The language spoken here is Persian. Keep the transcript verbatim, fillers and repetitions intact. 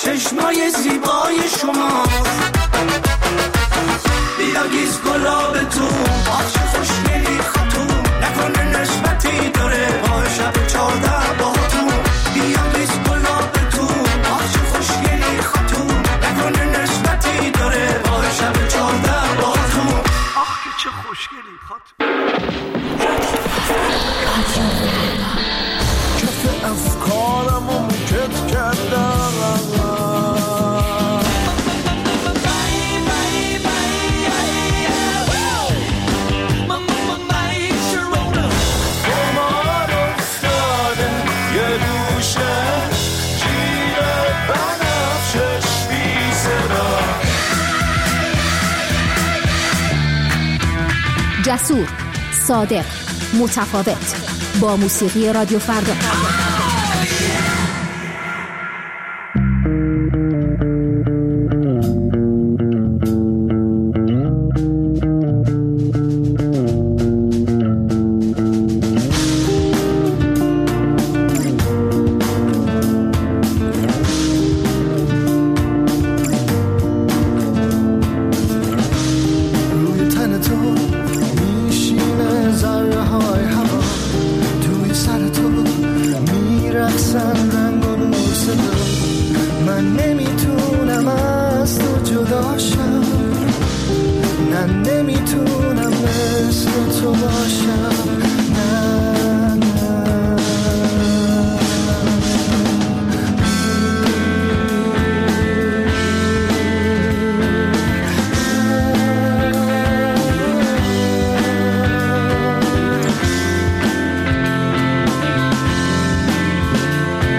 چشمای زیبای شما بیاگیز گلاب تو آخش خوشگلی خاتون نکنه نسبتی داره با شب چارده با تو بیاگیز گلاب تو آخش خوشگلی خاتون نکنه نسبتی داره با شب چارده با تو آخ که چه خوشگلی خاتون کف افکارمو مکت کردم جسور، صادق، متفاوت، با موسیقی رادیو فردا. من نمیتونم از تو جدا شم، من نمیتونم مثل تو باشم.